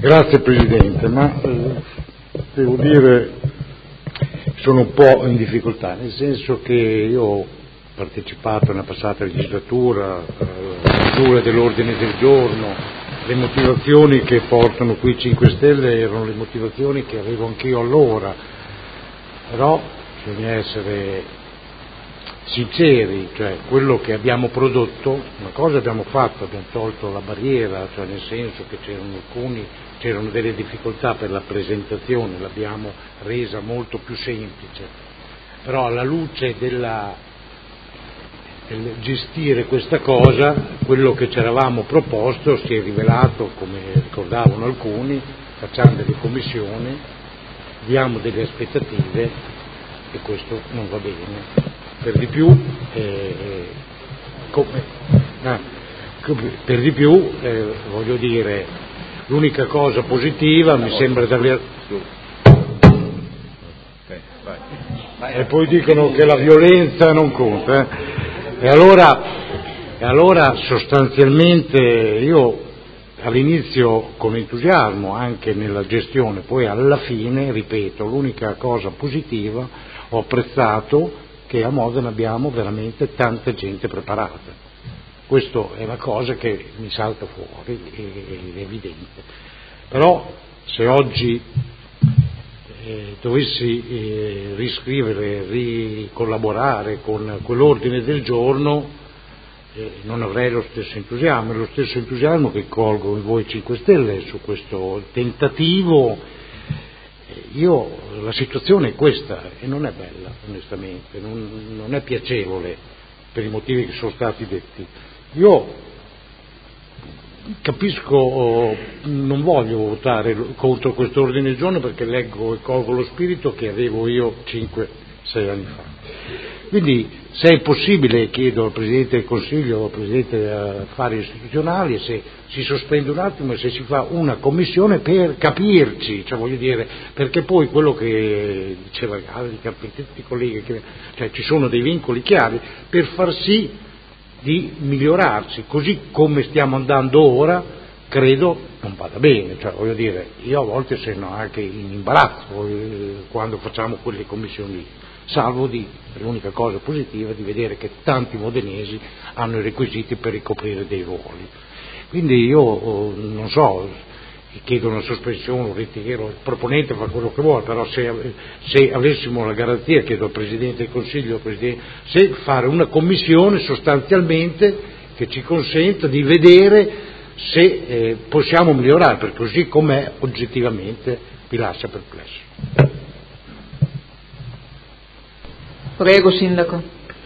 Grazie Presidente, ma devo dire sono un po' in difficoltà, nel senso che io ho partecipato nella passata legislatura alla lettura dell'ordine del giorno, le motivazioni che portano qui 5 Stelle erano le motivazioni che avevo anch'io allora, però bisogna essere sinceri, cioè quello che abbiamo prodotto, una cosa abbiamo fatto, abbiamo tolto la barriera, cioè nel senso che c'erano delle difficoltà per la presentazione, l'abbiamo resa molto più semplice, però alla luce del gestire questa cosa, quello che ci eravamo proposto si è rivelato, come ricordavano alcuni, facciamo delle commissioni, diamo delle aspettative e questo non va bene. Per di più, voglio dire, l'unica cosa positiva mi sembra di aver... E poi dicono che la violenza non conta. E allora sostanzialmente io all'inizio con entusiasmo anche nella gestione, poi alla fine, ripeto, l'unica cosa positiva ho apprezzato che a Modena abbiamo veramente tanta gente preparata. Questa è la cosa che mi salta fuori, è evidente. Però se oggi dovessi riscrivere, ricollaborare con quell'ordine del giorno, non avrei lo stesso entusiasmo che colgo in voi 5 Stelle su questo tentativo. La situazione è questa e non è bella, onestamente, non è piacevole per i motivi che sono stati detti. Io capisco, non voglio votare contro questo ordine del giorno perché leggo e colgo lo spirito che avevo io 5-6 anni fa. Quindi se è possibile chiedo al Presidente del Consiglio, al Presidente Affari Istituzionali, se si sospende un attimo e se si fa una commissione per capirci, cioè voglio dire, perché poi quello che diceva tutti i colleghi, cioè ci sono dei vincoli chiari per far sì di migliorarsi, così come stiamo andando ora credo non vada bene, cioè voglio dire, io a volte sono anche in imbarazzo quando facciamo quelle commissioni lì, salvo l'unica cosa positiva di vedere che tanti modenesi hanno i requisiti per ricoprire dei ruoli. Quindi io non so, chiedo una sospensione, un ritiro, il proponente fa quello che vuole, però se avessimo la garanzia, chiedo al Presidente del Consiglio, se fare una commissione sostanzialmente che ci consenta di vedere se possiamo migliorare, perché così com'è oggettivamente mi lascia perplesso. Prego, Sindaco.